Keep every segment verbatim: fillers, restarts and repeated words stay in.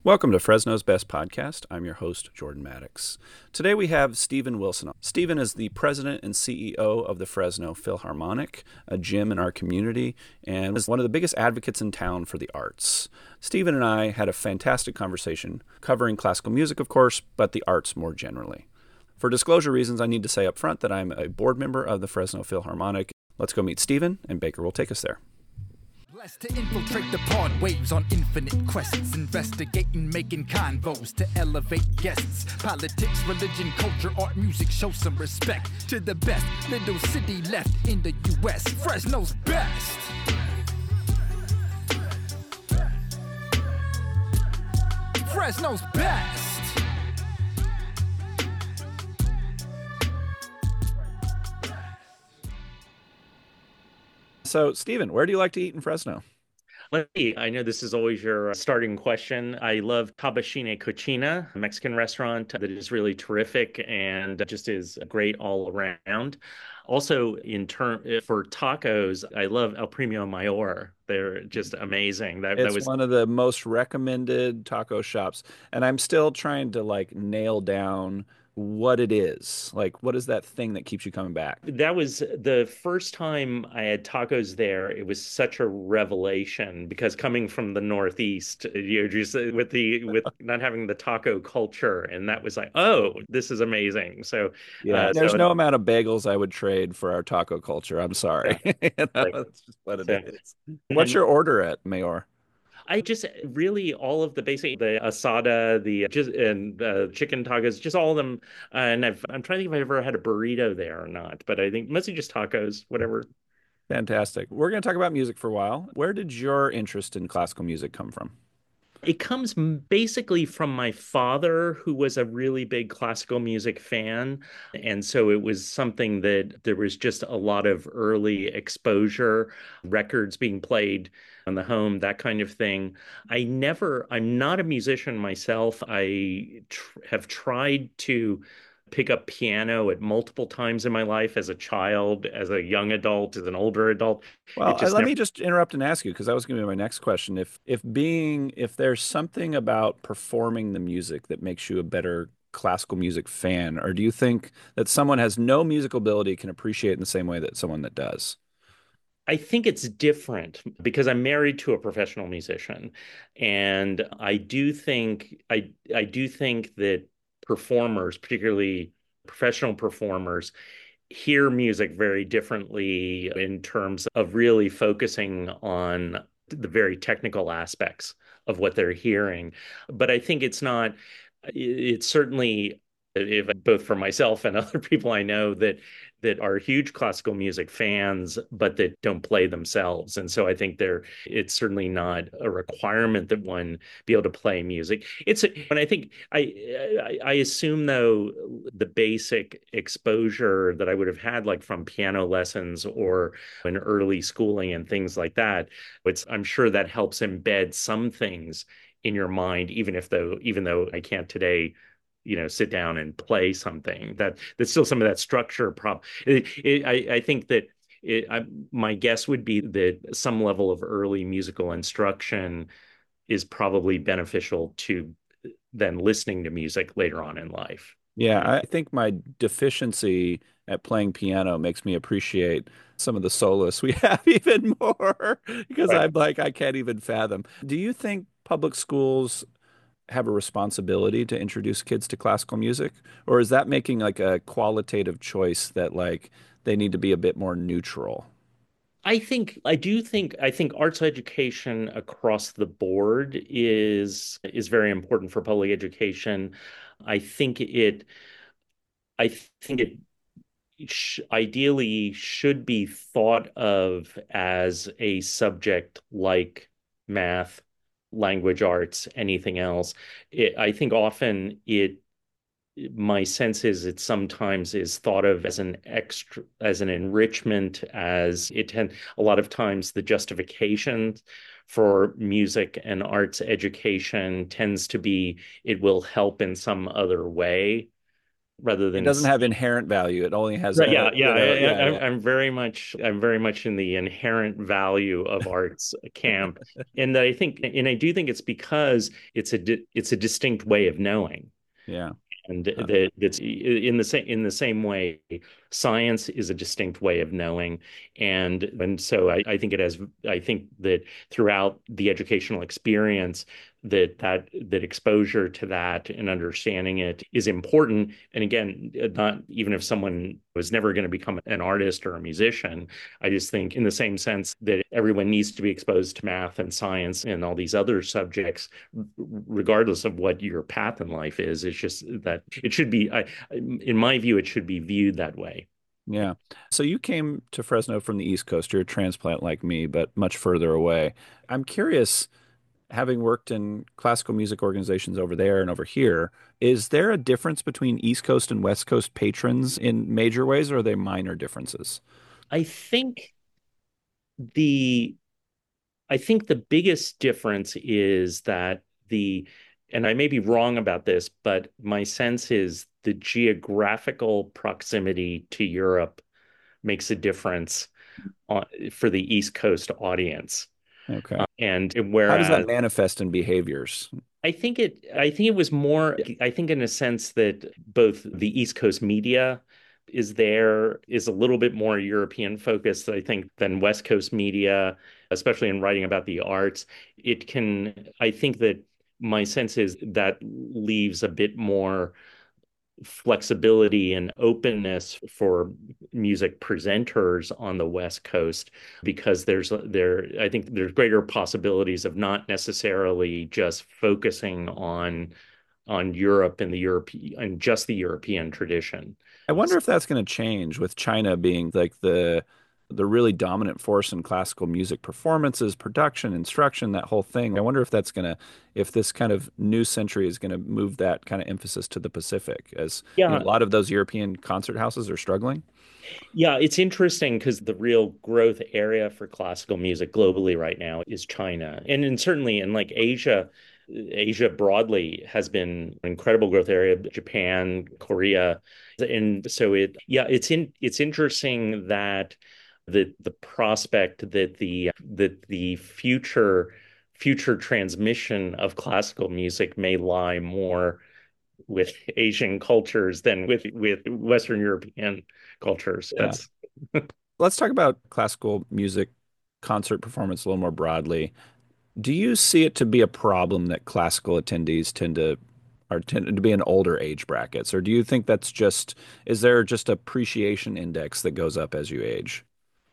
Welcome to Fresno's Best Podcast. I'm your host, Jordan Maddox. Today we have Stephen Wilson. Stephen is the president and C E O of the Fresno Philharmonic, a gym in our community, and is one of the biggest advocates in town for the arts. Stephen and I had a fantastic conversation covering classical music, of course, but the arts more generally. For disclosure reasons, I need to say up front that I'm a board member of the Fresno Philharmonic. Let's go meet Stephen, and Baker will take us there. Blessed to infiltrate the pod waves on infinite quests, investigating, making convos to elevate guests. Politics, religion, culture, art, music, show some respect to the best little city left in the U S Fresno's best. Fresno's best. So, Stephen, where do you like to eat in Fresno? Let me, I know this is always your starting question. I love Tabashine Cochina, a Mexican restaurant that is really terrific and just is great all around. Also, in term for tacos, I love El Premio Mayor. They're just amazing. That, that It's was one of the most recommended taco shops, and I'm still trying to like nail down what it is. Like, what is that thing that keeps you coming back? that was the first time I had tacos there. It was such a revelation because coming from the Northeast, you know, just with the with not having the taco culture, and that was like, oh, this is amazing. So, Yeah, uh, there's so no amount of bagels I would trade for our taco culture. I'm yeah, sorry. You know, like, that's just what it so, is. What's and your order at Mayor? I just really all of the basic the asada, the just and uh, chicken tacos, just all of them. Uh, and I've, I'm trying to think if I've ever had a burrito there or not, but I think mostly just tacos, whatever. Fantastic. We're going to talk about music for a while. Where did your interest in classical music come from? It comes m- basically from my father, who was a really big classical music fan. And so it was something that there was just a lot of early exposure, records being played on the home, that kind of thing. I never, I'm not a musician myself. I tr have tried to pick up piano at multiple times in my life as a child, as a young adult, as an older adult. Well, It uh, just let never me just interrupt and ask you because that was going to be my next question. If if being if there's something about performing the music that makes you a better classical music fan, or do you think that someone has no musical ability can appreciate it in the same way that someone that does? I think it's different because I'm married to a professional musician, and I do think I I do think that performers, particularly professional performers, hear music very differently in terms of really focusing on the very technical aspects of what they're hearing. But I think it's not, it's certainly if both for myself and other people I know that that are huge classical music fans, but that don't play themselves. And so I think they're it's certainly not a requirement that one be able to play music. It's and I think I I, I assume though the basic exposure that I would have had like from piano lessons or in early schooling and things like that, it's I'm sure that helps embed some things in your mind, even if though even though I can't today you know sit down and play something that that's still some of that structure problem. It, it, I, I think that it, I, my guess would be that some level of early musical instruction is probably beneficial to then listening to music later on in life. Yeah, Yeah. I think my deficiency at playing piano makes me appreciate some of the soloists we have even more because Right. I'm like, I can't even fathom. Do you think public schools have a responsibility to introduce kids to classical music? Or is that making like a qualitative choice that like they need to be a bit more neutral? I think I do think I think arts education across the board is is very important for public education. I think it I think it sh ideally should be thought of as a subject like math, language arts, anything else. It, I think often it my sense is it sometimes is thought of as an extra as an enrichment as it tend a lot of times the justification for music and arts education tends to be it will help in some other way rather It than doesn't have inherent value. It only has right. a, Yeah, yeah. you know, I, yeah, I, yeah. I'm very much, I'm very much in the inherent value of arts camp, and that I think, and I do think it's because it's a, di- it's a distinct way of knowing. Yeah. And Uh, that that's in the same in the same way, science is a distinct way of knowing, and and so I, I think it has. I think that throughout the educational experience, that that that exposure to that and understanding it is important. And again, not even if someone was never going to become an artist or a musician, I just think in the same sense that everyone needs to be exposed to math and science and all these other subjects regardless of what your path in life is. It's just that it should be, I, in my view, it should be viewed that way. yeah. So you came to Fresno from the East Coast. You're a transplant like me, but much further away. I'm curious, having worked in classical music organizations over there and over here, is there a difference between East Coast and West Coast patrons in major ways, or are they minor differences? I think the I think the biggest difference is that the, and I may be wrong about this, but my sense is the geographical proximity to Europe makes a difference on, for the East Coast audience. Okay. Uh, and How does that whereas manifest in behaviors? I think it, I think it was more, I think in a sense that both the East Coast media is there, is a little bit more European focused, I think, than West Coast media, especially in writing about the arts. It can, I think that my sense is that leaves a bit more flexibility and openness for music presenters on the West Coast because there's there I think there's greater possibilities of not necessarily just focusing on on Europe and the European and just the European tradition. I wonder if that's going to change with China being like the the really dominant force in classical music performances, production, instruction, that whole thing. I wonder if that's going to, if this kind of new century is going to move that kind of emphasis to the Pacific, as you know, Yeah, a lot of those European concert houses are struggling. yeah, it's interesting because the real growth area for classical music globally right now is China. And, and certainly in like Asia, Asia broadly has been an incredible growth area, Japan, Korea. And so it, yeah, it's in it's interesting that the the prospect that the that the future future transmission of classical music may lie more with Asian cultures than with with Western European cultures. Yeah. That's Let's talk about classical music concert performance a little more broadly. Do you see it to be a problem that classical attendees tend to are tend to be in older age brackets, or do you think that's just is there just appreciation index that goes up as you age?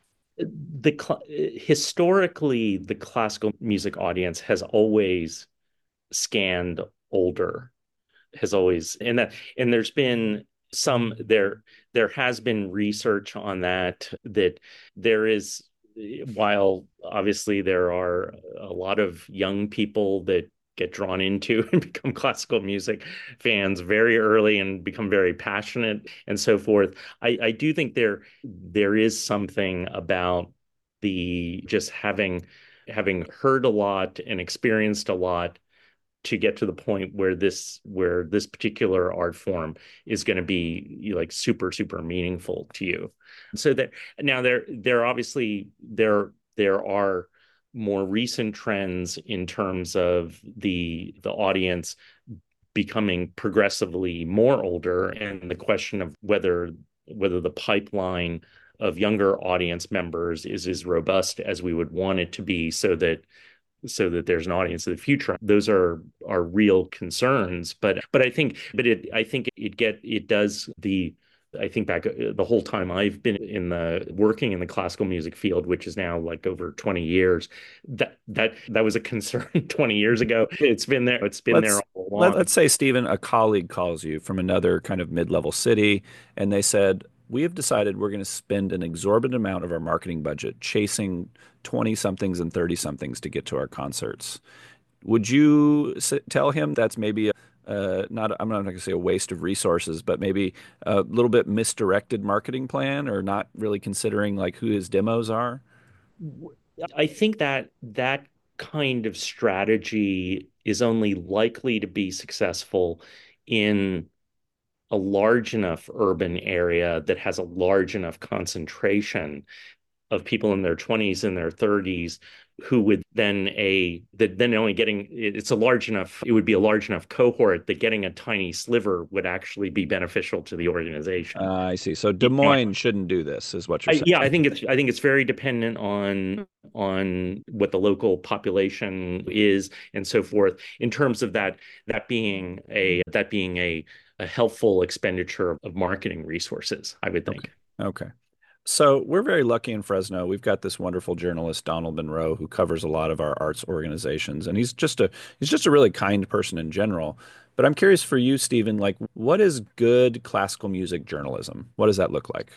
the cl- historically the classical music audience has always scanned older, has always, and that, and there's been some there there has been research on that that there is, while obviously there are a lot of young people that get drawn into and become classical music fans very early and become very passionate and so forth. I, I do think there there is something about the just having having heard a lot and experienced a lot to get to the point where this where this particular art form is going to be like super super meaningful to you. So that now there there obviously there there are more recent trends in terms of the the audience becoming progressively more older, and the question of whether whether the pipeline of younger audience members is as robust as we would want it to be so that so that there's an audience in the future. Those are are real concerns, but but I think but it I think it get it does the I think back uh, the whole time I've been in the working in the classical music field, which is now like over twenty years, that that that was a concern twenty years ago. It's been there. It's been there Let's all let, along. let's say, Stephen, a colleague calls you from another kind of mid-level city, and they said, "We have decided we're going to spend an exorbitant amount of our marketing budget chasing twenty somethings and thirty somethings to get to our concerts." Would you s tell him that's maybe a, uh, not, I'm not going to say a waste of resources, but maybe a little bit misdirected marketing plan or not really considering like who his demos are? I think that that kind of strategy is only likely to be successful in a large enough urban area that has a large enough concentration of people in their twenties and their thirties who would then a that then only getting it's a large enough it would be a large enough cohort that getting a tiny sliver would actually be beneficial to the Uh, organization. I see. So Des You know, Moines shouldn't do this, is what you're I, yeah, I saying. think it's I think it's very dependent on on what the local population is and so forth in terms of that that being a that being a a helpful expenditure of, of marketing resources, I would Okay. think. Okay. So we're very lucky in Fresno. We've got this wonderful journalist, Donald Monroe, who covers a lot of our arts organizations, and he's just a he's just a really kind person in general. But I'm curious for you, Stephen, like what is good classical music journalism? What does that look like?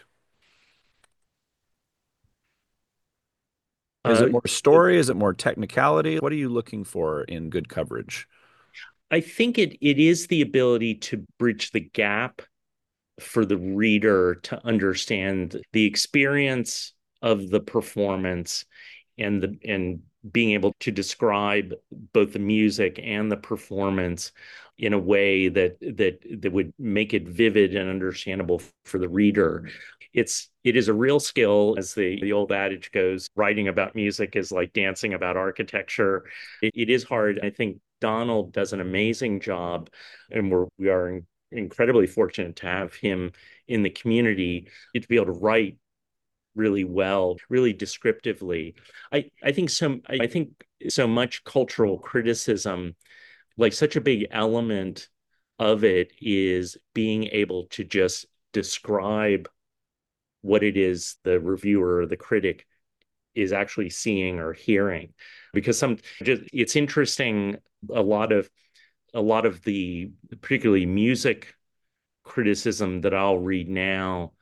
Is Uh, it more story? Is it more technicality? What are you looking for in good coverage? I think it it is the ability to bridge the gap for the reader to understand the experience of the performance and the and being able to describe both the music and the performance in a way that that that would make it vivid and understandable for the reader. It's it is a real skill, as the, the old adage goes, writing about music is like dancing about architecture. It, it is hard. I think Donald does an amazing job, and we're we are in, incredibly fortunate to have him in the community to be able to write really well, really descriptively. I, I think so I think so much cultural criticism, like such a big element of it is being able to just describe what it is the reviewer or the critic is actually seeing or hearing. Because some just it's interesting, a lot of a lot of the particularly music criticism that I'll read now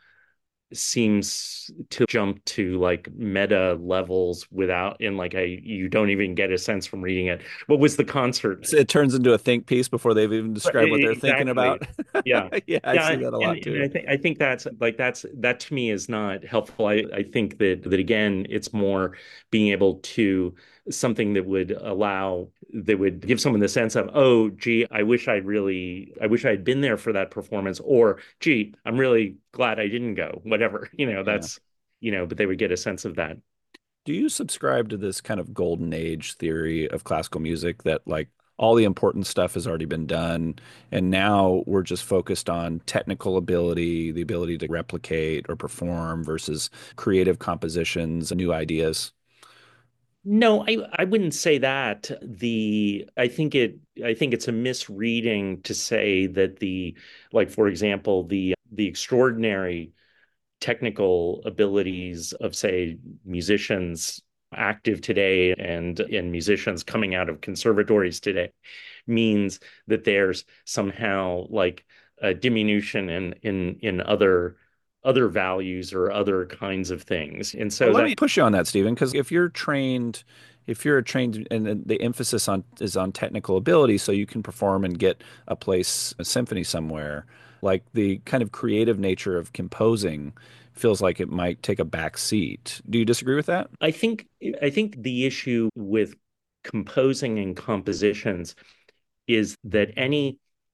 seems to jump to like meta levels without in like a you don't even get a sense from reading it. What was the concert? It turns into a think piece before they've even described what they're thinking Exactly. about. Yeah. Yeah, I Yeah. see that a And, lot and I too. think I think that's like that's that to me is not helpful. I, I think that that again, it's more being able to something that would allow that would give someone the sense of, oh, gee, I wish I'd really I wish I'd been there for that performance, or gee, I'm really glad I didn't go. Whatever, you know, Yeah. that's you know, but they would get a sense of that. Do you subscribe to this kind of golden age theory of classical music that like all the important stuff has already been done and now we're just focused on technical ability, the ability to replicate or perform versus creative compositions and new ideas? No, I I wouldn't say that. The I think it I think it's a misreading to say that the like for example the the extraordinary technical abilities of say musicians active today and and musicians coming out of conservatories today means that there's somehow like a diminution in in in other other values or other kinds of things. And Well, so let that me push you on that, Stephen, because if you're trained, if you're trained and the the emphasis on is on technical ability, so you can perform and get a place, a symphony somewhere, like the kind of creative nature of composing feels like it might take a back seat. Do you disagree with that? I think I think the issue with composing and compositions is that any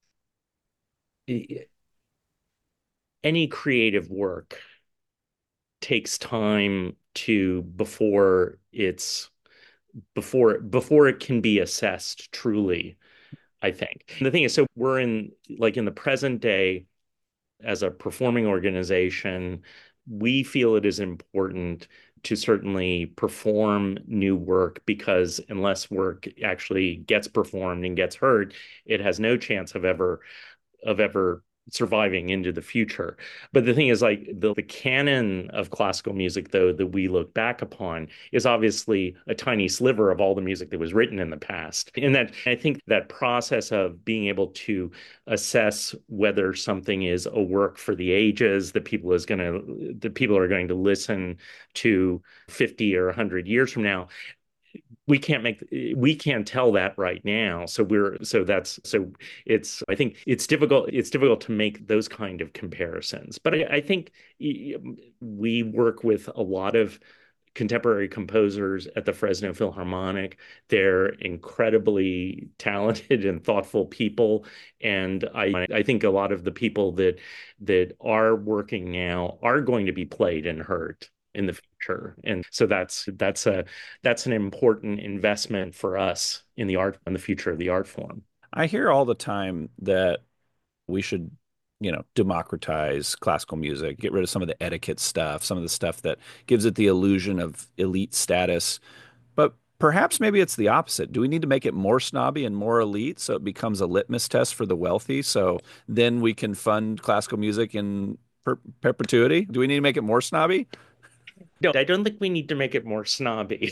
any creative work takes time to before it's before before it can be assessed truly, I think. And the thing is, so we're in like in the present day as a performing organization, we feel it is important to certainly perform new work because unless work actually gets performed and gets heard, it has no chance of ever of ever surviving into the future. But the thing is, like the, the canon of classical music, though, that we look back upon is obviously a tiny sliver of all the music that was written in the past. And that I think that process of being able to assess whether something is a work for the ages that people is going to that people are going to listen to fifty or one hundred years from now, we can't make we can't tell that right now, so we're so that's so it's I think it's difficult it's difficult to make those kind of comparisons, but I, I think we work with a lot of contemporary composers at the Fresno Philharmonic. They're incredibly talented and thoughtful people. And I I think a lot of the people that that are working now are going to be played and heard in the future. And so that's that's a that's an important investment for us in the art in the future of the art form. I hear all the time that we should, you know, democratize classical music, get rid of some of the etiquette stuff, some of the stuff that gives it the illusion of elite status. But perhaps maybe it's the opposite. Do we need to make it more snobby and more elite so it becomes a litmus test for the wealthy? So then we can fund classical music in per perpetuity? Do we need to make it more snobby? No, I don't think we need to make it more snobby.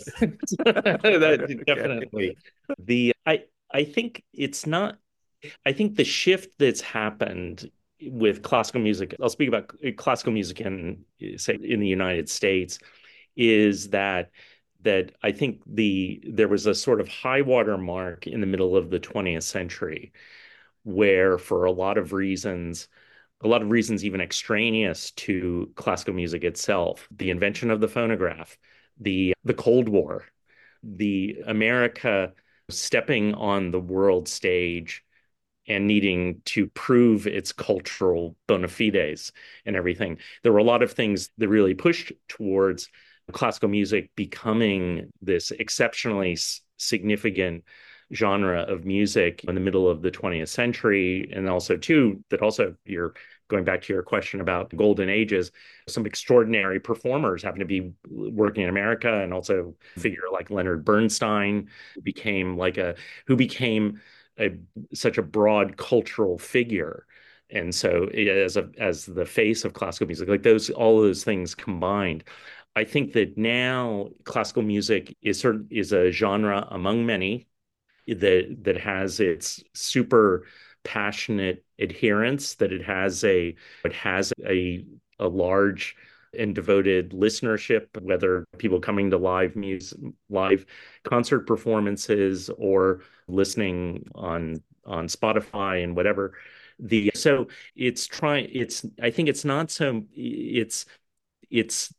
That, Okay. definitely. The I I think it's not I think the shift that's happened with classical music, I'll speak about classical music in say in the United States, is that that I think the there was a sort of high water mark in the middle of the twentieth century where for a lot of reasons a lot of reasons even extraneous to classical music itself, the invention of the phonograph, the the Cold War, the America stepping on the world stage and needing to prove its cultural bona fides and everything. There were a lot of things that really pushed towards classical music becoming this exceptionally significant genre of music in the middle of the twentieth century. And also, too, that also you're going back to your question about golden ages, some extraordinary performers happen to be working in America, and also a figure like Leonard Bernstein became like a who became a such a broad cultural figure. And so as a as the face of classical music, like those all of those things combined, I think that now classical music is certain is a genre among many that that has its super passionate adherents, that it has a it has a a large and devoted listenership, whether people coming to live music, live concert performances, or listening on on Spotify and whatever. The so it's trying. It's I think it's not so. It's it's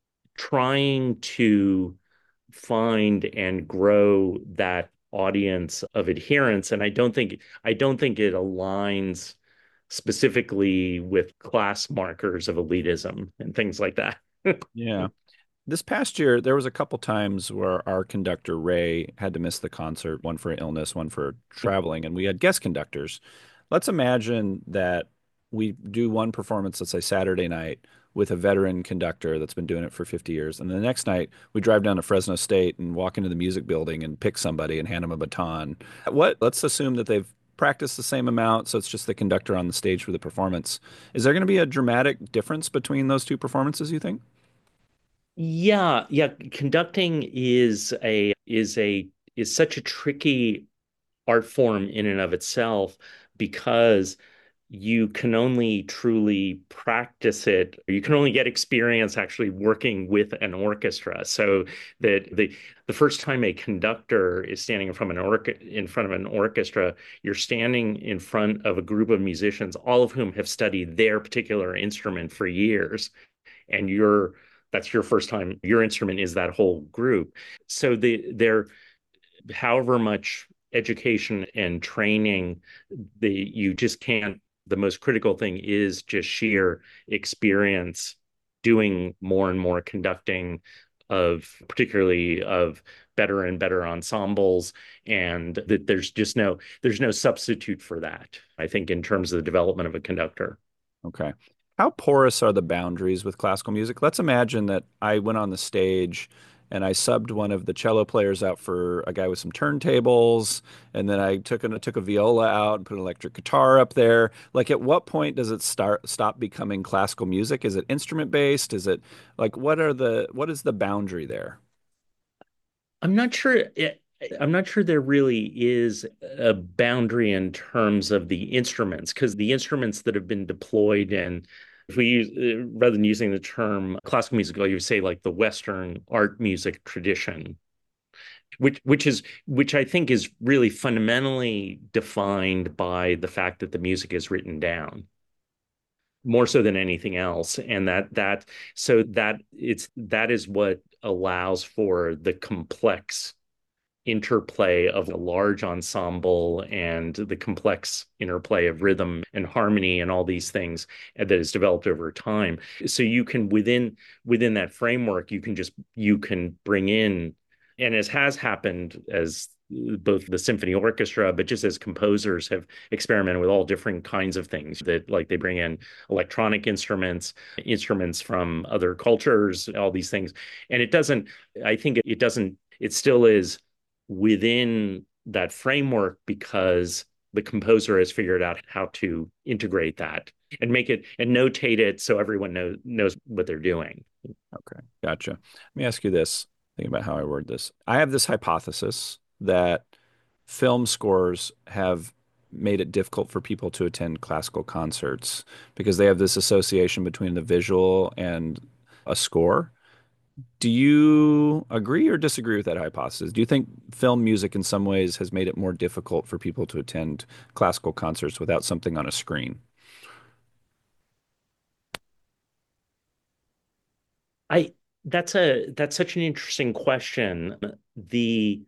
trying to find and grow that audience of adherents, and I don't think I don't think it aligns specifically with class markers of elitism and things like that. Yeah. This past year, there was a couple times where our conductor, Ray, had to miss the concert, one for illness, one for traveling, and we had guest conductors. Let's imagine that we do one performance, let's say Saturday night, with a veteran conductor that's been doing it for fifty years. And the next night, we drive down to Fresno State and walk into the music building and pick somebody and hand them a baton. What? Let's assume that they've practiced the same amount, so it's just the conductor on the stage for the performance. Is there going to be a dramatic difference between those two performances, you think? Yeah, yeah. Conducting is a is a is such a tricky art form in and of itself because you can only truly practice it, or you can only get experience actually working with an orchestra. So that the the first time a conductor is standing in front of an or in front of an orchestra, you're standing in front of a group of musicians, all of whom have studied their particular instrument for years, and you're that's your first time. Your instrument is that whole group. So the they're however much education and training, the you just can't the most critical thing is just sheer experience doing more and more conducting of particularly of better and better ensembles, and that there's just no there's no substitute for that, I think, in terms of the development of a conductor. Okay. How porous are the boundaries with classical music? Let's imagine that I went on the stage and I subbed one of the cello players out for a guy with some turntables, and then I took a, took a viola out and put an electric guitar up there. Like, at what point does it start stop becoming classical music? Is it instrument based? Is it like what are the what is the boundary there? I'm not sure. I'm not sure there really is a boundary in terms of the instruments, because the instruments that have been deployed, and if we use uh, rather than using the term classical music, you would say like the Western art music tradition, which which is which I think is really fundamentally defined by the fact that the music is written down. more so than anything else. And that that so that it's that is what allows for the complex interplay of a large ensemble and the complex interplay of rhythm and harmony and all these things that is developed over time. So you can within within that framework, you can just you can bring in, and as has happened as both the symphony orchestra, but just as composers have experimented with all different kinds of things that like they bring in electronic instruments, instruments from other cultures, all these things. And it doesn't, I think it doesn't, it still is within that framework because the composer has figured out how to integrate that and make it and notate it so everyone knows knows what they're doing. Okay, gotcha. Let me ask you this. Think about how I word this. I have this hypothesis that film scores have made it difficult for people to attend classical concerts because they have this association between the visual and a score. Do you agree or disagree with that hypothesis? Do you think film music in some ways has made it more difficult for people to attend classical concerts without something on a screen? I that's a that's such an interesting question. The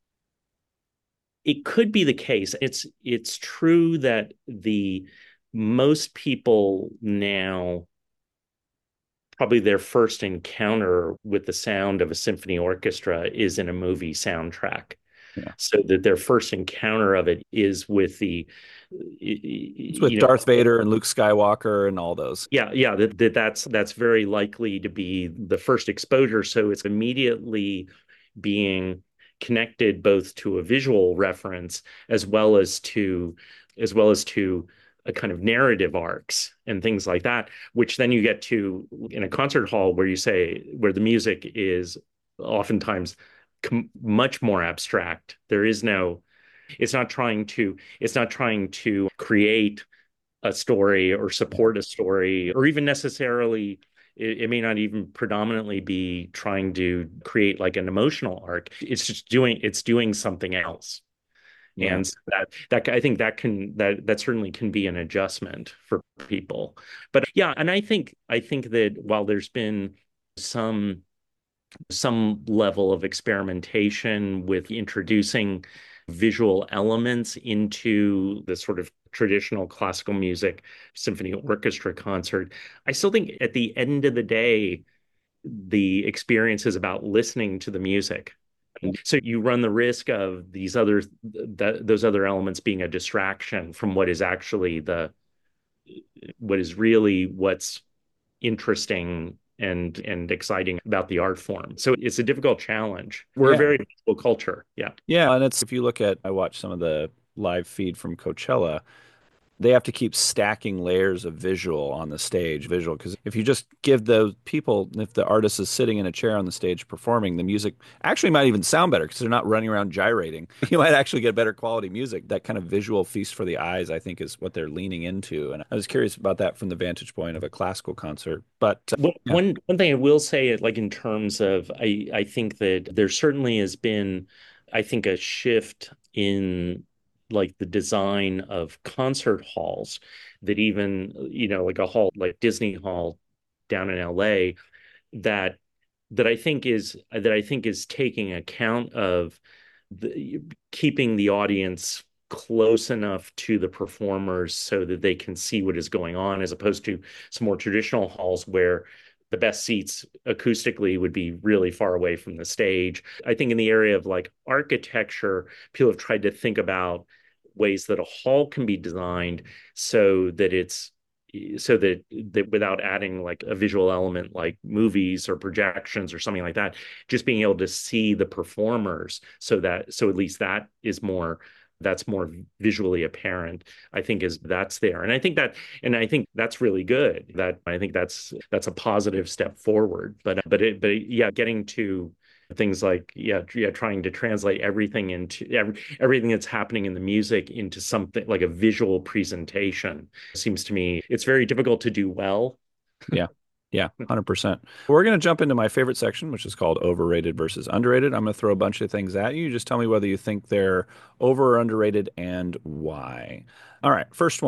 it could be the case. It's it's true that the most people now probably their first encounter with the sound of a symphony orchestra is in a movie soundtrack. Yeah. So that their first encounter of it is with the It's with you know Darth Vader and Luke Skywalker and all those. yeah yeah that, that that's that's very likely to be the first exposure, so it's immediately being connected both to a visual reference as well as to as well as to a kind of narrative arcs and things like that, which then you get to in a concert hall where you say where the music is oftentimes com- much more abstract. There is no it's not trying to it's not trying to create a story or support a story or even necessarily it, it may not even predominantly be trying to create like an emotional arc. It's just doing it's doing something else. Yeah. And so that that I think that can that that certainly can be an adjustment for people. But yeah, and I think I think that while there's been some some level of experimentation with introducing visual elements into the sort of traditional classical music symphony orchestra concert, I still think at the end of the day, the experience is about listening to the music. So you run the risk of these other th those other elements being a distraction from what is actually the what is really what's interesting and and exciting about the art form. So it's a difficult challenge. We're a Yeah. very visual culture. Yeah. Yeah. And it's if you look at, I watched some of the live feed from Coachella. They have to keep stacking layers of visual on the stage, visual, because if you just give those people, if the artist is sitting in a chair on the stage performing, the music actually might even sound better because they're not running around gyrating. You might actually get better quality music. That kind of visual feast for the eyes, I think, is what they're leaning into. And I was curious about that from the vantage point of a classical concert. But uh, Well, yeah, one one thing I will say, like in terms of, I I think that there certainly has been, I think, a shift in like the design of concert halls that even, you know, like a hall like Disney Hall down in L A that that I think is that I think is taking account of the keeping the audience close enough to the performers so that they can see what is going on, as opposed to some more traditional halls where the best seats acoustically would be really far away from the stage. I think in the area of like architecture, people have tried to think about ways that a hall can be designed so that it's so that that without adding like a visual element like movies or projections or something like that, just being able to see the performers so that so at least that is more that's more visually apparent. I think is that's there, and I think that and I think that's really good. That I think that's that's a positive step forward. But but it but yeah, getting to things like yeah yeah trying to translate everything into every, everything that's happening in the music into something like a visual presentation seems to me it's very difficult to do well. yeah. Yeah, one hundred percent. We're going to jump into my favorite section, which is called overrated versus underrated. I'm going to throw a bunch of things at you. You just tell me whether you think they're over or underrated and why. All right, first one.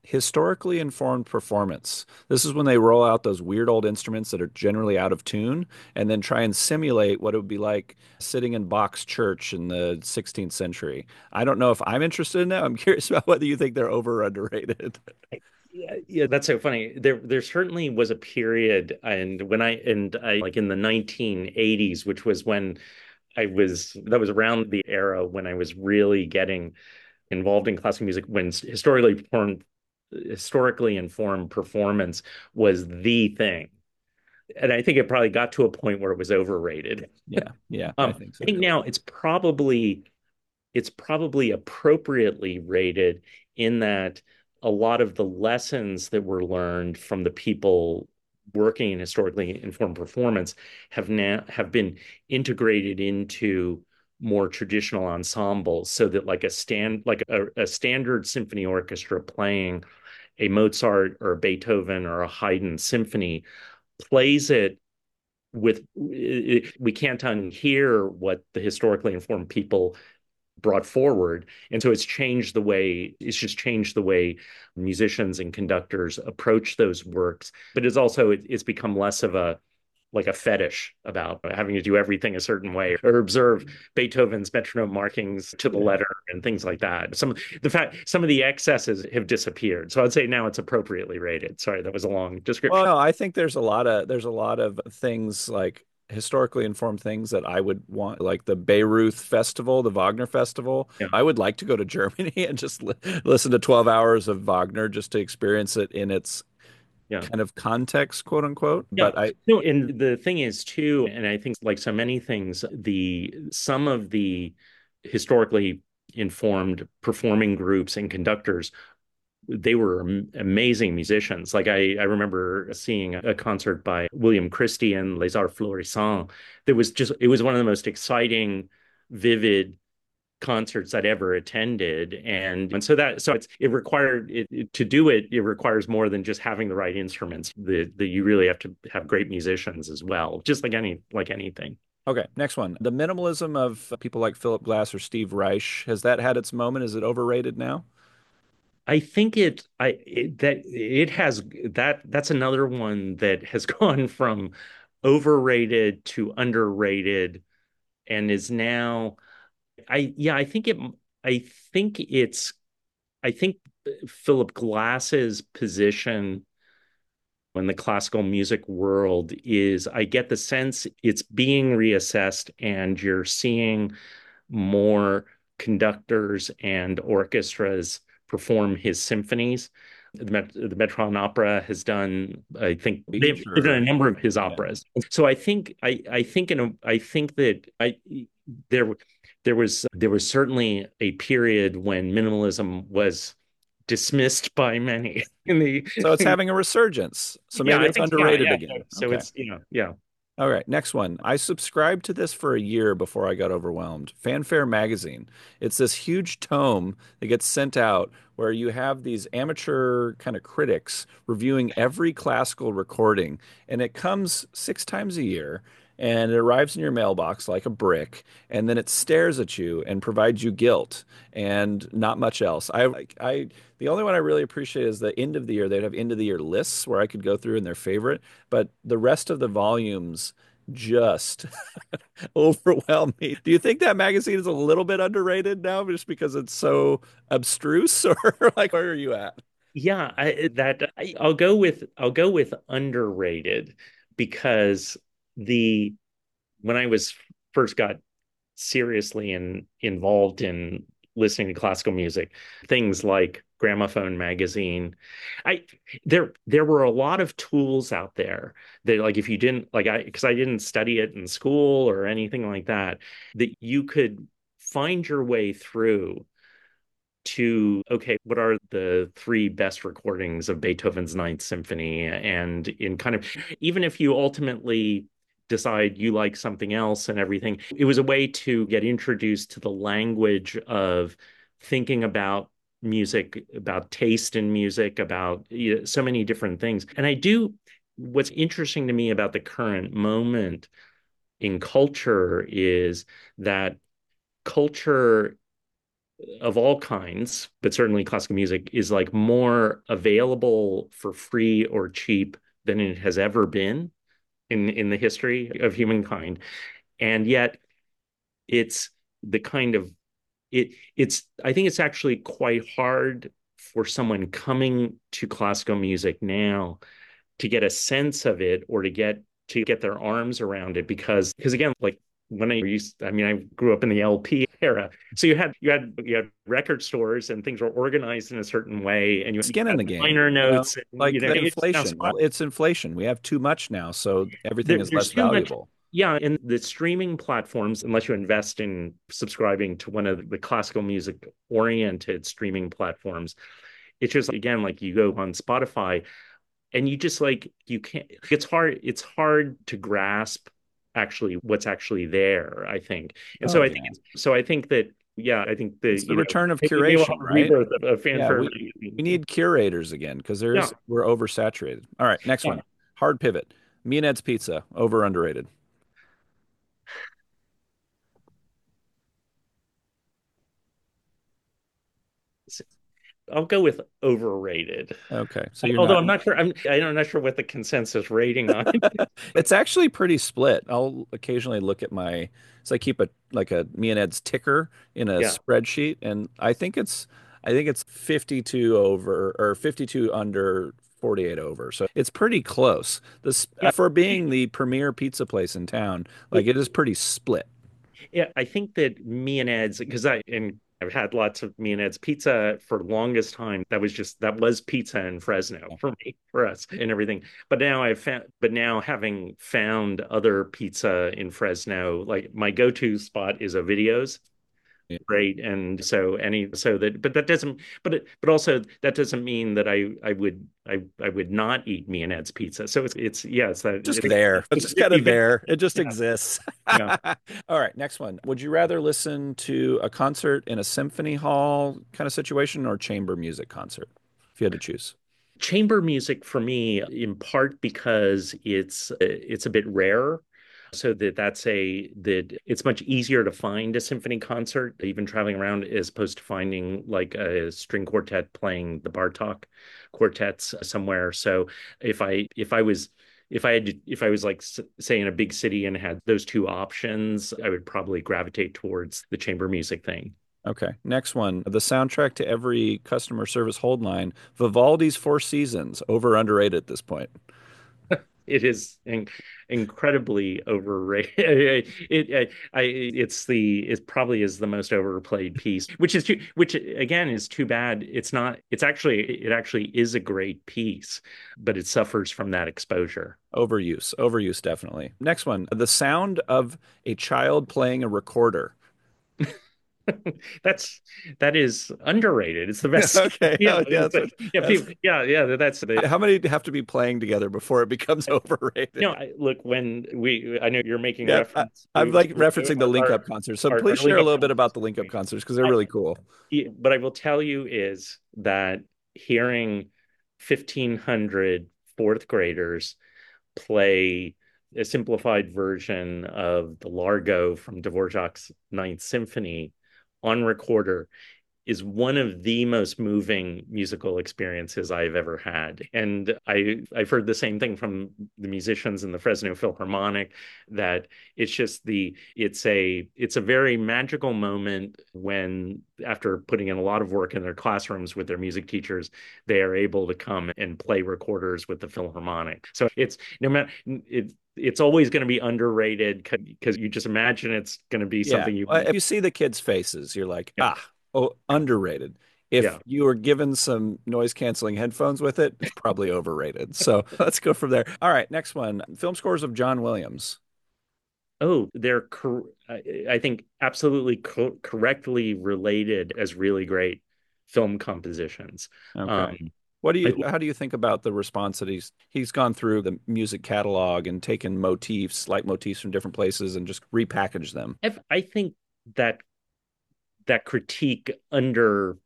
historically informed performance. This is when they roll out those weird old instruments that are generally out of tune and then try and simulate what it would be like sitting in Bach's church in the sixteenth century. I don't know if I'm interested in that. I'm curious about whether you think they're over or underrated. Yeah, yeah, that's so funny. There, there certainly was a period, and when I and I like in the nineteen eighties, which was when I was that was around the era when I was really getting involved in classical music, when historically performed, historically informed performance was the thing. And I think it probably got to a point where it was overrated. Yeah, yeah, I Um, think I so think too. now it's probably it's probably appropriately rated in that a lot of the lessons that were learned from the people working in historically informed performance have now have been integrated into more traditional ensembles so that like a stand like a, a standard symphony orchestra playing a Mozart or a Beethoven or a Haydn symphony plays it with we can't unhear what the historically informed people brought forward. And so it's changed the way, it's just changed the way musicians and conductors approach those works. But it's also, it, it's become less of a, like a fetish about having to do everything a certain way or observe Beethoven's metronome markings to the Yeah. letter and things like that. Some the fact some of the excesses have disappeared. So I'd say now it's appropriately rated. Sorry, that was a long Well, description. no, I think there's a lot of there's a lot of things like historically informed things that I would want, like the Bayreuth Festival, the Wagner Festival. Yeah, I would like to go to Germany and just li listen to twelve hours of Wagner just to experience it in its yeah. kind of context, quote unquote. Yeah. But I, No, and the thing is too, and I think like so many things, the some of the historically informed performing groups and conductors, they were am- amazing musicians. Like I, I remember seeing a concert by William Christie and Les Arts Florissants. There was just it was one of the most exciting, vivid concerts I'd ever attended. And and so that so it's it required it, it- to do it, it requires more than just having the right instruments. The the you really have to have great musicians as well, just like any like anything. okay, next one. The minimalism of people like Philip Glass or Steve Reich, has that had its moment? Is it overrated now? I think it I it, that it has that that's another one that has gone from overrated to underrated and is now I yeah, I think it I think it's I think Philip Glass's position in the classical music world is I get the sense it's being reassessed and you're seeing more conductors and orchestras perform his symphonies. The, Met the Metron Opera has done, I think they've, Beach they've done a or number of his yeah. operas. So I think I I think in a I think that I there there was there was certainly a period when minimalism was dismissed by many in the So it's having a resurgence. So yeah, maybe I it's think yeah, underrated yeah. again. So Okay. it's you know, yeah. All right, next one. I subscribed to this for a year before I got overwhelmed. Fanfare Magazine. It's this huge tome that gets sent out where you have these amateur kind of critics reviewing every classical recording, and it comes six times a year. And it arrives in your mailbox like a brick, and then it stares at you and provides you guilt and not much else. I, I, the only one I really appreciate is the end of the year. They'd have end of the year lists where I could go through and their favorite, but the rest of the volumes just overwhelm me. Do you think that magazine is a little bit underrated now just because it's so abstruse, or like where are you at? Yeah, I, that I, I'll go with I'll go with underrated because the when I was first got seriously in, involved in listening to classical music, things like Gramophone magazine, I there there were a lot of tools out there that like if you didn't like I because I didn't study it in school or anything like that, that you could find your way through to okay, what are the three best recordings of Beethoven's Ninth Symphony? And in kind of even if you ultimately decide you like something else and everything, it was a way to get introduced to the language of thinking about music, about taste in music, about you know, so many different things. And I do, what's interesting to me about the current moment in culture is that culture of all kinds, but certainly classical music is like more available for free or cheap than it has ever been in in the history of humankind. And yet it's the kind of it it's I think it's actually quite hard for someone coming to classical music now to get a sense of it or to get to get their arms around it because because again, like when I used, I mean, I grew up in the L P era, so you had you had you had record stores and things were organized in a certain way, and you, you Skin in had the game, liner you know, notes, and like you know, the it's now inflation. It's inflation. We have too much now, so everything there, is there's less too much. valuable. Yeah, and the streaming platforms, unless you invest in subscribing to one of the classical music oriented streaming platforms, it's just again like you go on Spotify and you just like you can't it's hard it's hard to grasp actually what's actually there, I think. And Oh so I think yeah, it's so I think that yeah, I think the it's the you know return of maybe, maybe we'll curation, have a right? rebirth of, of Yeah, fanfare we magazine. we need curators again because there Yeah, is we're oversaturated. All right, next yeah. one. Hard pivot. Me and Ed's Pizza, over underrated. I'll go with overrated. Okay, so you're Although not. I'm not sure I'm I'm not sure what the consensus rating on it. It's actually pretty split. I'll occasionally look at my, so I keep a like a me and Ed's ticker in a Yeah. spreadsheet, and I think it's I think it's fifty-two over or fifty-two under, forty-eight over. So it's pretty close. This Yeah. for being the premier pizza place in town, like it is pretty split. Yeah, I think that me and Ed's because I and I've had lots of me and Ed's pizza for the longest time. That was just that was pizza in Fresno for me, for us and everything. But now I've found but now having found other pizza in Fresno, like my go-to spot is Ovidio's. Yeah. Great. And so any so that but that doesn't but it but also that doesn't mean that I I would I I would not eat me and Ed's pizza. So it's it's yeah, it's that Just it's there. It's it's just kind fifty of fifty. there. It just Yeah. exists. Yeah. All right, next one. Would you rather listen to a concert in a symphony hall kind of situation or chamber music concert if you had to choose? Chamber music for me, in part because it's it's a bit rare. So that that's a that it's much easier to find a symphony concert, even traveling around, as opposed to finding like a string quartet playing the Bartok quartets somewhere. So if I if I was if I had to, if I was like say in a big city and had those two options, I would probably gravitate towards the chamber music thing. Okay, next one. The soundtrack to every customer service hold line, Vivaldi's Four Seasons, over underrated at this point. It is in, incredibly overrated. It, it I it's the it probably is the most overplayed piece, which is too, which again is too bad. It's not. It's actually it actually is a great piece, but it suffers from that exposure. Overuse, overuse, definitely. Next one. The sound of a child playing a recorder. That's that is underrated. It's the best. Okay, Yeah, oh, yeah, it's that's what, like, yeah, that's people, yeah, yeah. That's the how many have to be playing together before it becomes overrated? no. I, look, when we, I know you're making Yeah, I, reference I'm to, like to referencing the Link our, Up concert. So our, please our share link a up little bit about the Link Up conversation. concerts because they're I, really cool. but I will tell you is that hearing fifteen hundred fourth graders play a simplified version of the Largo from Dvorak's Ninth Symphony on recorder is one of the most moving musical experiences I've ever had. And I, I've heard the same thing from the musicians in the Fresno Philharmonic, that it's just the, it's a, it's a very magical moment when, after putting in a lot of work in their classrooms with their music teachers, they are able to come and play recorders with the Philharmonic. So it's no matter, it, it's always going to be underrated because you just imagine it's going to be Yeah. something you, Well, if you see the kids' faces, you're like, yeah, ah, oh, underrated. If yeah. you were given some noise canceling headphones with it, it's probably overrated. So let's go from there. All right, next one. Film scores of John Williams. Oh, they're cor I think absolutely co correctly related as really great film compositions. Okay. Um, What do I, you, how do you think about the response that he's he's gone through the music catalog and taken motifs, like motifs from different places and just repackaged them? I think that that critique under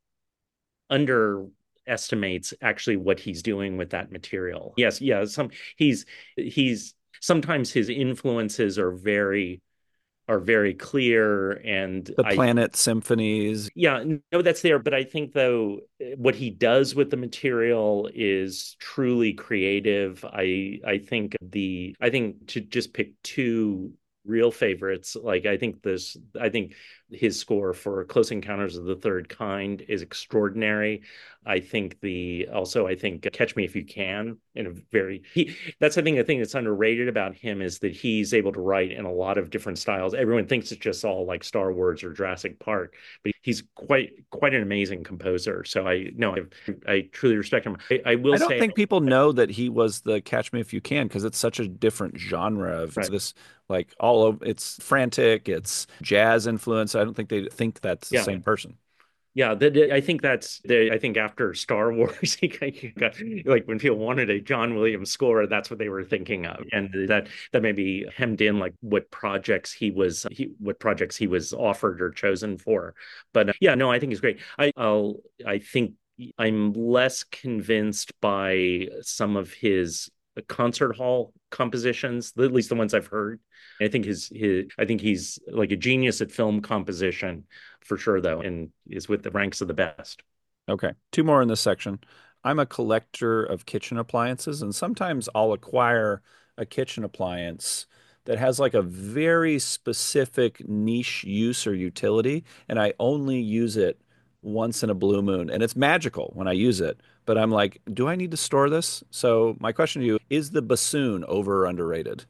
underestimates actually what he's doing with that material. Yes, yeah, some he's he's sometimes his influences are very are very clear. And The I Planet Symphonies. yeah, no, that's there. But I think, though, what he does with the material is truly creative. I I think the I think to just pick two real favorites, like I think this, I think his score for Close Encounters of the Third Kind is extraordinary. I think the also I think Catch Me If You Can in a very he that's I think the thing that's underrated about him is that he's able to write in a lot of different styles. Everyone thinks it's just all like Star Wars or Jurassic Park, but he's quite quite an amazing composer. So I no, I I truly respect him. I, I will I don't say, think people know that he was the Catch Me If You Can because it's such a different genre of right, this, like all of it's frantic, it's jazz influence. I don't think they think that's the yeah. same person. Yeah, that I think that's the I think after Star Wars, he got, like when people wanted a John Williams score, that's what they were thinking of, and that that may be hemmed in like what projects he was he what projects he was offered or chosen for. But uh, yeah, no, I think he's great. I I'll I think I'm less convinced by some of his concert hall compositions, at least the ones I've heard. I think his his I think he's like a genius at film composition for sure, though, and is with the ranks of the best. Okay, two more in this section. I'm a collector of kitchen appliances, and sometimes I'll acquire a kitchen appliance that has like a very specific niche use or utility, and I only use it once in a blue moon, and it's magical when I use it. But I'm like, do I need to store this? So my question to you, is the bassoon over or underrated?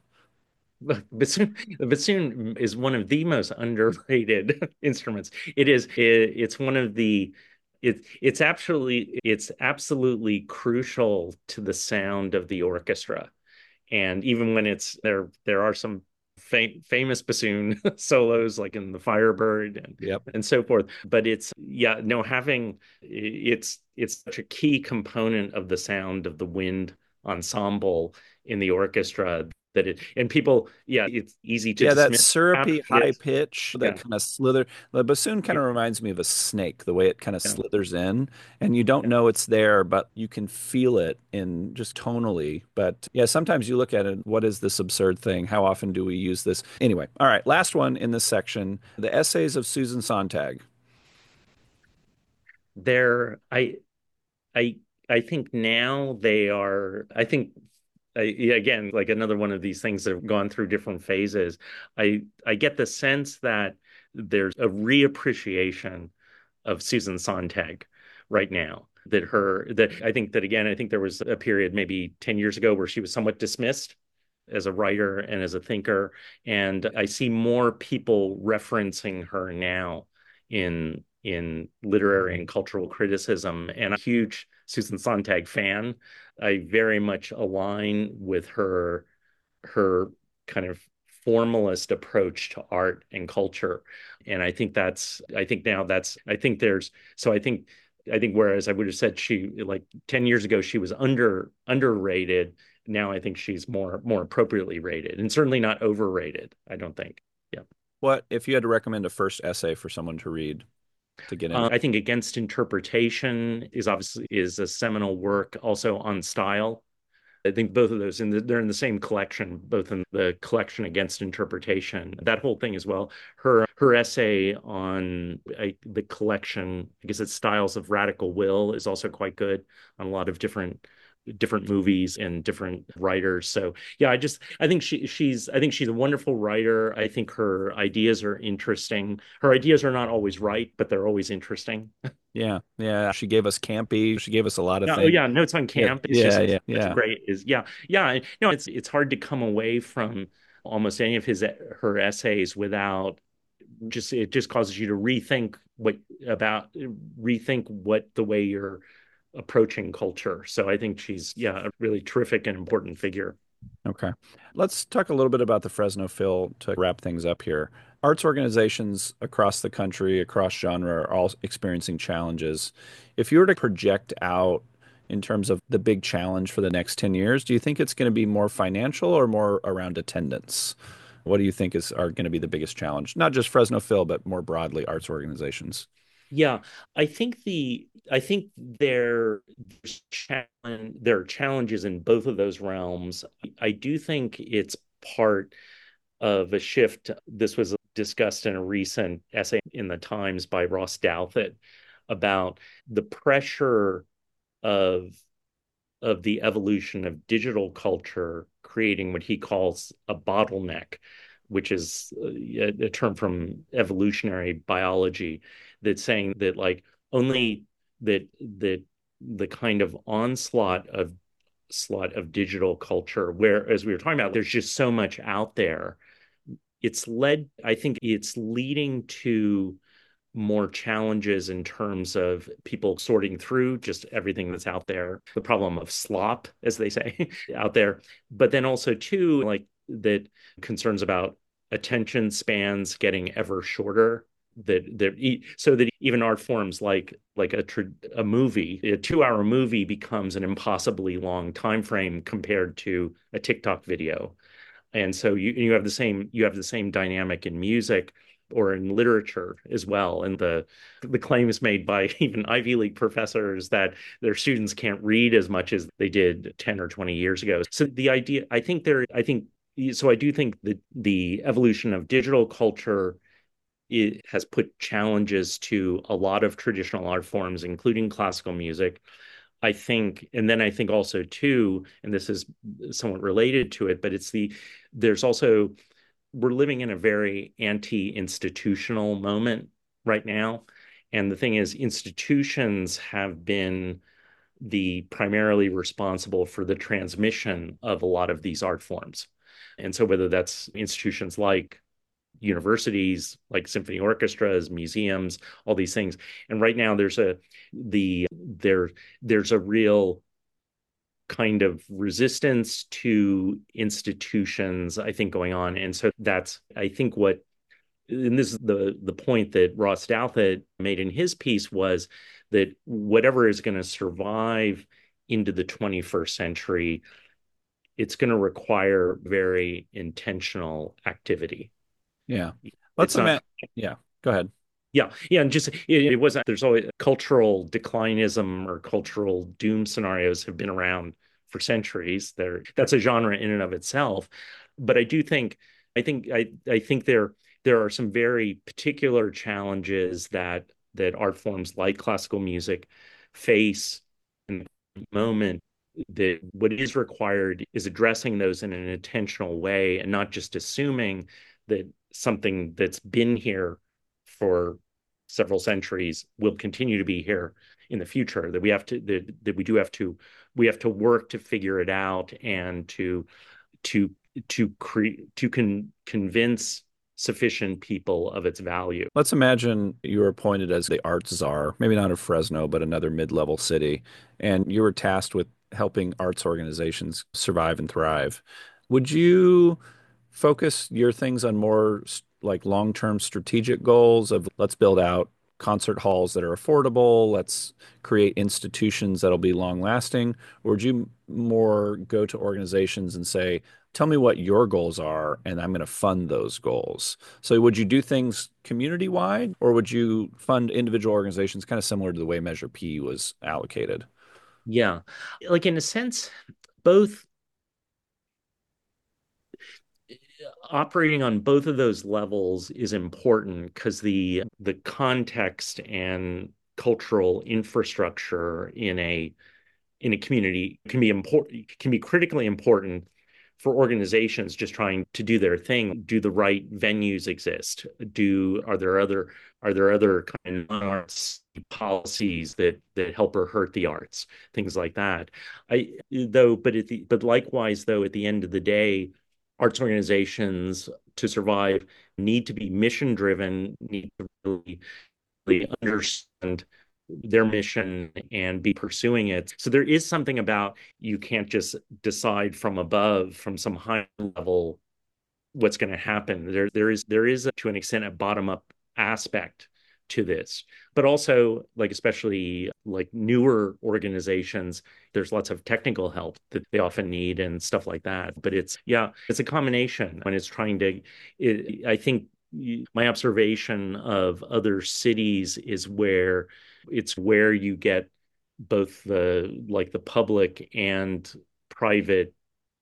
Bassoon, the bassoon is one of the most underrated instruments. It is. It, it's one of the. It, it's absolutely. It's absolutely crucial to the sound of the orchestra. And even when it's there, there are some fam famous bassoon solos like in the Firebird and Yep. and so forth. But it's yeah, no, having it's it's such a key component of the sound of the wind ensemble in the orchestra that it and people yeah, it's easy to Yeah, that dismiss. syrupy high Yes, pitch that yeah, kind of slither. The bassoon kind yeah, of reminds me of a snake, the way it kind of yeah. slithers in, and you don't Yeah. know it's there, but you can feel it in just tonally. But yeah, sometimes you look at it, what is this absurd thing? How often do we use this? Anyway, all right, last one in this section, the essays of Susan Sontag. There, I I I think now they are. I think I, yeah, again, like another one of these things that have gone through different phases. I I get the sense that there's a reappreciation of Susan Sontag right now. That her that I think that again, I think there was a period maybe ten years ago where she was somewhat dismissed as a writer and as a thinker. And I see more people referencing her now in in literary and cultural criticism. And I'm a huge Susan Sontag fan. I very much align with her her kind of formalist approach to art and culture. And I think that's I think now that's I think there's so I think I think whereas I would have said she like ten years ago she was under underrated, now I think she's more more appropriately rated and certainly not overrated, I don't think. Yeah. What if you had to recommend a first essay for someone to read to get Uh, into? I think Against Interpretation is obviously is a seminal work also on style. I think both of those, and they're in the same collection, both in the collection Against Interpretation. That whole thing as well. Her her essay on I, the collection, I guess it's Styles of Radical Will, is also quite good on a lot of different different movies and different writers. So yeah, I just I think she she's I think she's a wonderful writer. I think her ideas are interesting. Her ideas are not always right, but they're always interesting. Yeah, yeah. She gave us Campy. She gave us a lot of Yeah, oh things. yeah, Notes on Yeah, Camp is yeah, just yeah, such yeah. great is yeah, yeah. You know, it's it's hard to come away from almost any of his her essays without just it just causes you to rethink what about rethink what the way you're approaching culture. So I think she's yeah, a really terrific and important figure. Okay. Let's talk a little bit about the Fresno Phil to wrap things up here. Arts organizations across the country, across genre, are all experiencing challenges. If you were to project out in terms of the big challenge for the next ten years, do you think it's going to be more financial or more around attendance? What do you think is are going to be the biggest challenge? Not just Fresno Phil, but more broadly arts organizations. Yeah, I think the I think there there's challenge, there are challenges in both of those realms. I do think it's part of a shift. This was discussed in a recent essay in the Times by Ross Douthat about the pressure of of the evolution of digital culture creating what he calls a bottleneck, which is a, a term from evolutionary biology that's saying that like only that that the kind of onslaught of slot of digital culture where, as we were talking about, there's just so much out there. It's led, I think it's leading to more challenges in terms of people sorting through just everything that's out there, the problem of slop, as they say, out there. But then also, too, like that concerns about attention spans getting ever shorter. That that so that even art forms like like a a movie, a two hour movie becomes an impossibly long time frame compared to a TikTok video. And so you you have the same you have the same dynamic in music or in literature as well. And the the claims made by even Ivy League professors that their students can't read as much as they did ten or twenty years ago. So the idea, I think there, I think, so I do think that the evolution of digital culture it has put challenges to a lot of traditional art forms, including classical music. I think, and then I think also too, and this is somewhat related to it, but it's the, there's also, we're living in a very anti-institutional moment right now. And the thing is, institutions have been the primarily responsible for the transmission of a lot of these art forms. And so whether that's institutions like universities, like symphony orchestras, museums, all these things. And right now there's a the there there's a real kind of resistance to institutions, I think, going on. And so that's, I think, what, and this is the the point that Ross Douthat made in his piece, was that whatever is going to survive into the twenty-first century, it's going to require very intentional activity. Yeah. Let's imagine. Yeah. Go ahead. Yeah. Yeah. And just, it, it wasn't, there's always cultural declinism or cultural doom scenarios have been around for centuries. There, that's a genre in and of itself. But I do think, I think, I, I think there, there are some very particular challenges that, that art forms like classical music face in the moment, that what is required is addressing those in an intentional way and not just assuming that something that's been here for several centuries will continue to be here in the future, that we have to that, that we do have to we have to work to figure it out and to to to create to con- convince sufficient people of its value. Let's imagine you were appointed as the arts czar, maybe not of Fresno, but another mid-level city, and you were tasked with helping arts organizations survive and thrive. Would you focus your things on more like long-term strategic goals of let's build out concert halls that are affordable, let's create institutions that'll be long-lasting, or would you more go to organizations and say, tell me what your goals are, and I'm going to fund those goals? So would you do things community-wide, or would you fund individual organizations kind of similar to the way Measure P was allocated? Yeah, like in a sense, both operating on both of those levels is important because the the context and cultural infrastructure in a in a community can be important can be critically important for organizations just trying to do their thing. Do the right venues exist? Do are there other are there other kind of arts policies that that help or hurt the arts? Things like that. I though, but at the but likewise though, at the end of the day, arts organizations to survive need to be mission driven, need to really, really understand their mission and be pursuing it. So there is something about, you can't just decide from above, from some high level, what's going to happen. There, there is, there is a, to an extent, a bottom up aspect to this, but also like, especially like newer organizations, there's lots of technical help that they often need and stuff like that. But it's, yeah, it's a combination when it's trying to, it, I think my observation of other cities is where it's where you get both the like the public and private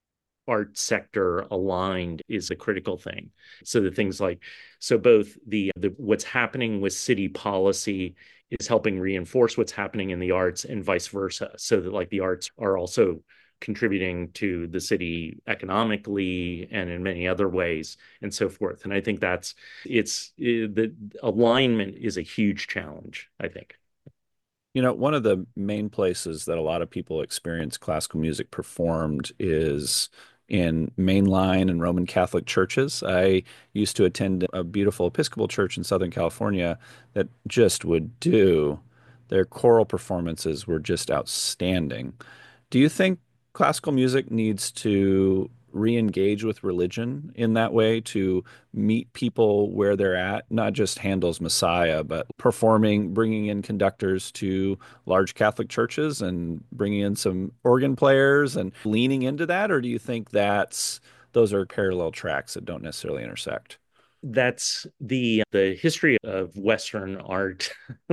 art sector aligned is a critical thing. So the things like, so both the, the what's happening with city policy is helping reinforce what's happening in the arts and vice versa. So that like the arts are also contributing to the city economically and in many other ways and so forth. And I think that's, it's, it, the alignment is a huge challenge, I think. You know, one of the main places that a lot of people experience classical music performed is in mainline and Roman Catholic churches. I used to attend a beautiful Episcopal church in Southern California that just would do. Their choral performances were just outstanding. Do you think classical music needs to re-engage with religion in that way to meet people where they're at, not just Handel's Messiah, but performing, bringing in conductors to large Catholic churches and bringing in some organ players and leaning into that? Or do you think that's those are parallel tracks that don't necessarily intersect? That's the the history of Western art.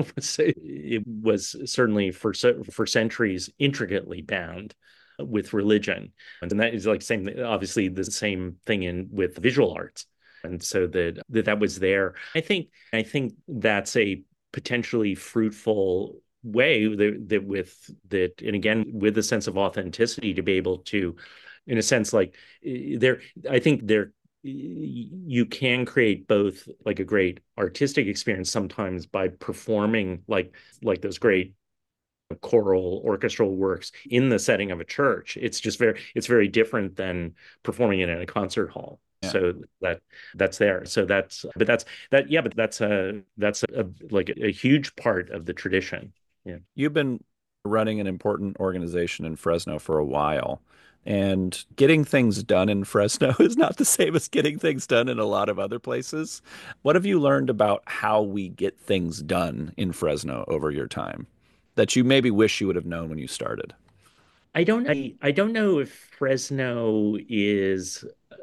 It was certainly for for centuries intricately bound with religion, and that is like same obviously the same thing in with visual arts, and so that that, that was there. I think I think that's a potentially fruitful way that, that with that, and again with a sense of authenticity to be able to, in a sense, like there, I think there you can create both like a great artistic experience sometimes by performing like like those great choral orchestral works in the setting of a church. It's just very it's very different than performing it in a concert hall. Yeah. So that that's there. So that's but that's that yeah, but that's a that's a, like a, a huge part of the tradition. Yeah. You've been running an important organization in Fresno for a while. And getting things done in Fresno is not the same as getting things done in a lot of other places. What have you learned about how we get things done in Fresno over your time that you maybe wish you would have known when you started? I don't I, I don't know if Fresno is uh,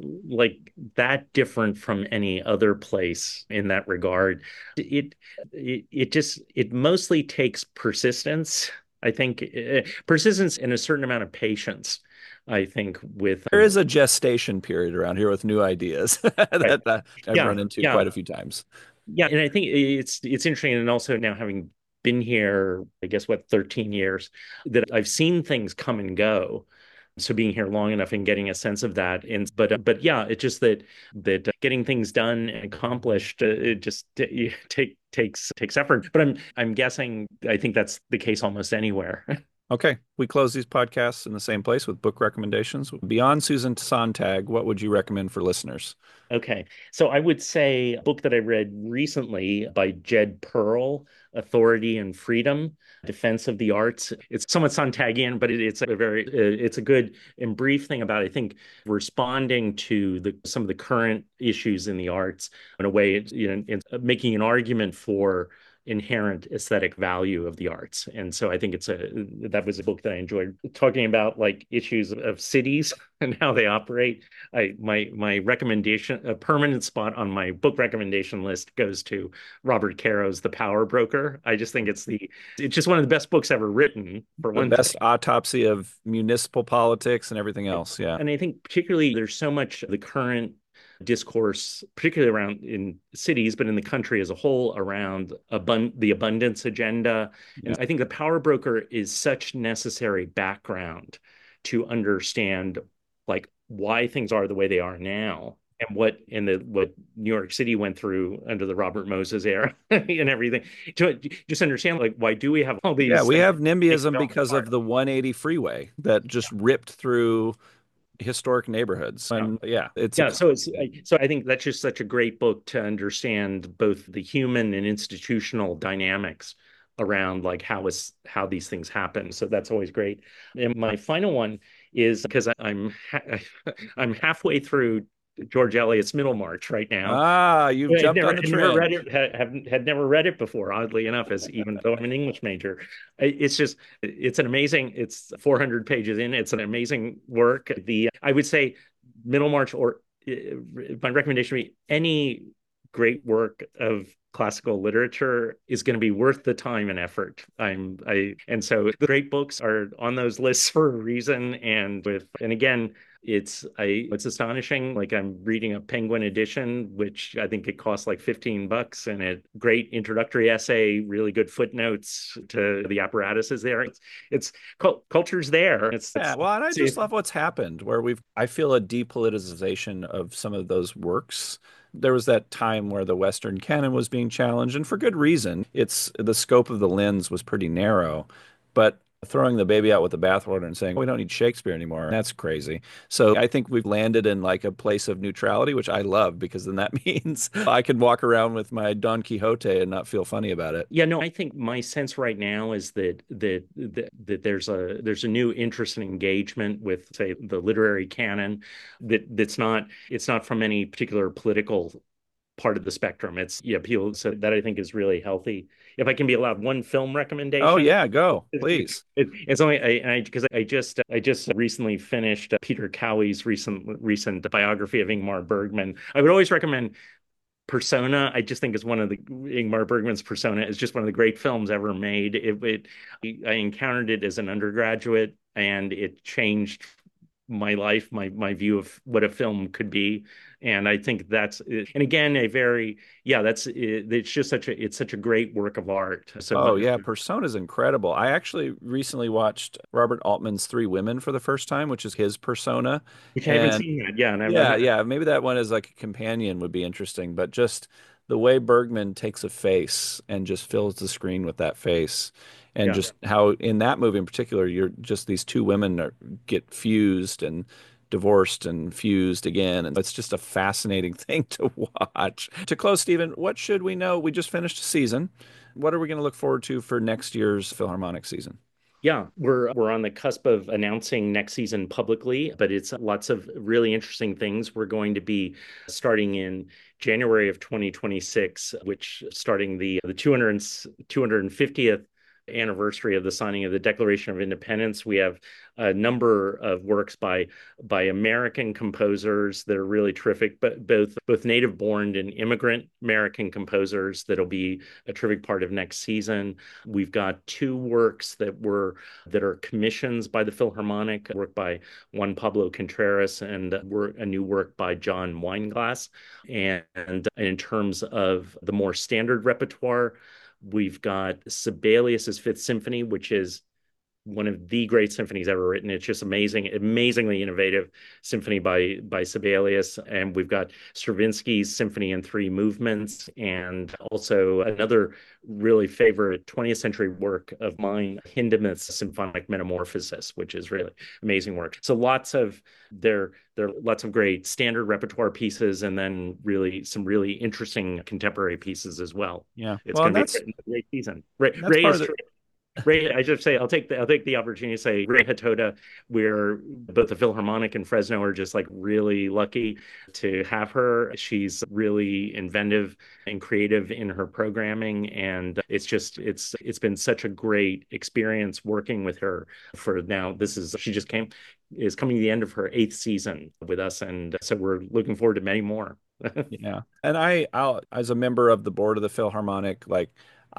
like that different from any other place in that regard. It it, it just it mostly takes persistence. I think uh, persistence and a certain amount of patience. I think with There um, is a gestation period around here with new ideas that, that I've yeah, run into yeah, quite a few times. yeah, and I think it's it's interesting, and also now having been here, I guess what thirteen years, that I've seen things come and go. So being here long enough and getting a sense of that, and but uh, but yeah, it's just that that uh, getting things done and accomplished, uh, it just uh, take takes takes effort. But I'm I'm guessing I think that's the case almost anywhere. Okay, we close these podcasts in the same place with book recommendations. Beyond Susan Sontag, what would you recommend for listeners? Okay. So I would say a book that I read recently by Jed Pearl, Authority and Freedom, Defense of the Arts. It's somewhat Sontagian, but it, it's a very, it's a good and brief thing about, I think, responding to the, some of the current issues in the arts in a way, it's, you know, it's making an argument for inherent aesthetic value of the arts. And so I think it's a that was a book that I enjoyed talking about, like issues of cities and how they operate. I my my recommendation, a permanent spot on my book recommendation list goes to Robert Caro's The Power Broker. I just think it's the it's just one of the best books ever written, for The one best thing. autopsy of municipal politics and everything else. Yeah. And I think particularly there's so much of the current discourse, particularly around in cities, but in the country as a whole, around abund- the abundance agenda. Yeah. And I think the power broker is such necessary background to understand like why things are the way they are now and what in the what New York City went through under the Robert Moses era and everything. To just understand like why do we have all these Yeah, we things have they NIMBYism fell because apart? of the one eighty freeway that just ripped through historic neighborhoods. Yeah. And yeah, it's a Yeah, so it's so I think that's just such a great book to understand both the human and institutional dynamics around like how is how these things happen. So that's always great. And my final one is because I'm ha I'm halfway through George Eliot's Middlemarch right now. ah, you've I'd jumped never, on the had never read trend. it, had, have, had never read it before, oddly enough, as even though I'm an English major. It's just, it's an amazing, it's four hundred pages in, it's an amazing work. The, I would say Middlemarch, or uh, my recommendation would be any great work of classical literature is going to be worth the time and effort. I'm, I, and so the great books are on those lists for a reason. And with, and again, it's I it's astonishing. Like I'm reading a Penguin edition, which I think it costs like fifteen bucks, and a great introductory essay, really good footnotes to the apparatuses there. It's, it's culture's there. It's, yeah. It's, well, and I just love what's happened where we've I feel a depoliticization of some of those works. There was that time where the Western canon was being challenged, and for good reason. It's the scope of the lens was pretty narrow, but throwing the baby out with the bathwater and saying, we don't need Shakespeare anymore. That's crazy. So I think we've landed in like a place of neutrality, which I love because then that means I can walk around with my Don Quixote and not feel funny about it. Yeah, no, I think my sense right now is that that that, that there's a there's a new interest and engagement with, say, the literary canon that that's not it's not from any particular political part of the spectrum. It's yeah, people so that I think is really healthy. If I can be allowed one film recommendation. Oh yeah, go please. It, it's only I because I, I just I just recently finished Peter Cowie's recent recent biography of Ingmar Bergman. I would always recommend Persona. I just think is one of the Ingmar Bergman's Persona is just one of the great films ever made. It, it I encountered it as an undergraduate, and it changed my life, my my view of what a film could be. And I think that's, and again, a very, yeah, that's, it's just such a, it's such a great work of art. So, oh yeah, Persona is incredible. I actually recently watched Robert Altman's Three Women for the first time, which is his Persona. Which I haven't seen that, yeah. And I yeah, yeah, maybe that one as like a companion would be interesting, but just the way Bergman takes a face and just fills the screen with that face. And yeah. just how in that movie in particular, you're just these two women are, get fused and divorced and fused again. And it's just a fascinating thing to watch. To close, Stephen, what should we know? We just finished a season. What are we going to look forward to for next year's Philharmonic season? Yeah, we're we're on the cusp of announcing next season publicly, but it's lots of really interesting things. We're going to be starting in January of twenty twenty-six, which starting the the two hundred fiftieth anniversary of the signing of the Declaration of Independence. We have a number of works by by American composers that are really terrific, but both both native-born and immigrant American composers that'll be a terrific part of next season. We've got two works that were that are commissions by the Philharmonic, a work by Juan Pablo Contreras and a new work by John Weinglass. And, and in terms of the more standard repertoire, we've got Sibelius's Fifth Symphony, which is one of the great symphonies ever written. It's just amazing, amazingly innovative symphony by by Sibelius. And we've got Stravinsky's Symphony in Three Movements, and also another really favorite twentieth century work of mine, Hindemith's Symphonic Metamorphosis, which is really amazing work. So lots of there there are lots of great standard repertoire pieces, and then really some really interesting contemporary pieces as well. Yeah, it's well, going to be a great season. Ray, Ray is. The- Ray, I should say, I'll take the I'll take the opportunity to say, Ray Hatoda, we're both the Philharmonic and Fresno are just like really lucky to have her. She's really inventive and creative in her programming, and it's just it's it's been such a great experience working with her. For now, this is she just came is coming to the end of her eighth season with us, and so we're looking forward to many more. Yeah, and I, I'll, as a member of the board of the Philharmonic, like.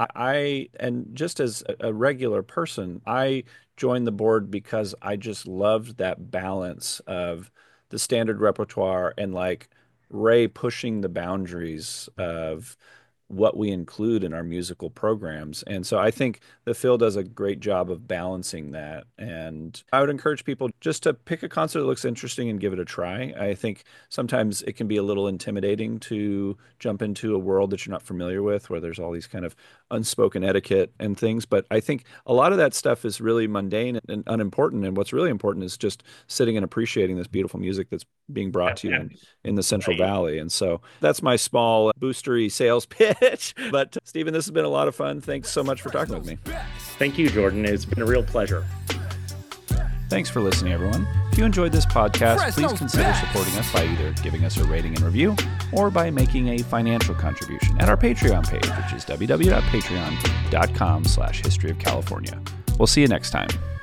I, and just as a regular person, I joined the board because I just loved that balance of the standard repertoire and like Ray pushing the boundaries of what we include in our musical programs. And so I think the Phil does a great job of balancing that. And I would encourage people just to pick a concert that looks interesting and give it a try. I think sometimes it can be a little intimidating to jump into a world that you're not familiar with, where there's all these kind of unspoken etiquette and things. But I think a lot of that stuff is really mundane and unimportant. And what's really important is just sitting and appreciating this beautiful music that's being brought to you in, in the Central right. Valley. And so that's my small boostery sales pitch. But Stephen, this has been a lot of fun. Thanks so much for talking with me. Thank you, Jordan. It's been a real pleasure. Thanks for listening, everyone. If you enjoyed this podcast, please consider supporting us by either giving us a rating and review or by making a financial contribution at our Patreon page, which is w w w dot patreon dot com slash history of California. We'll see you next time.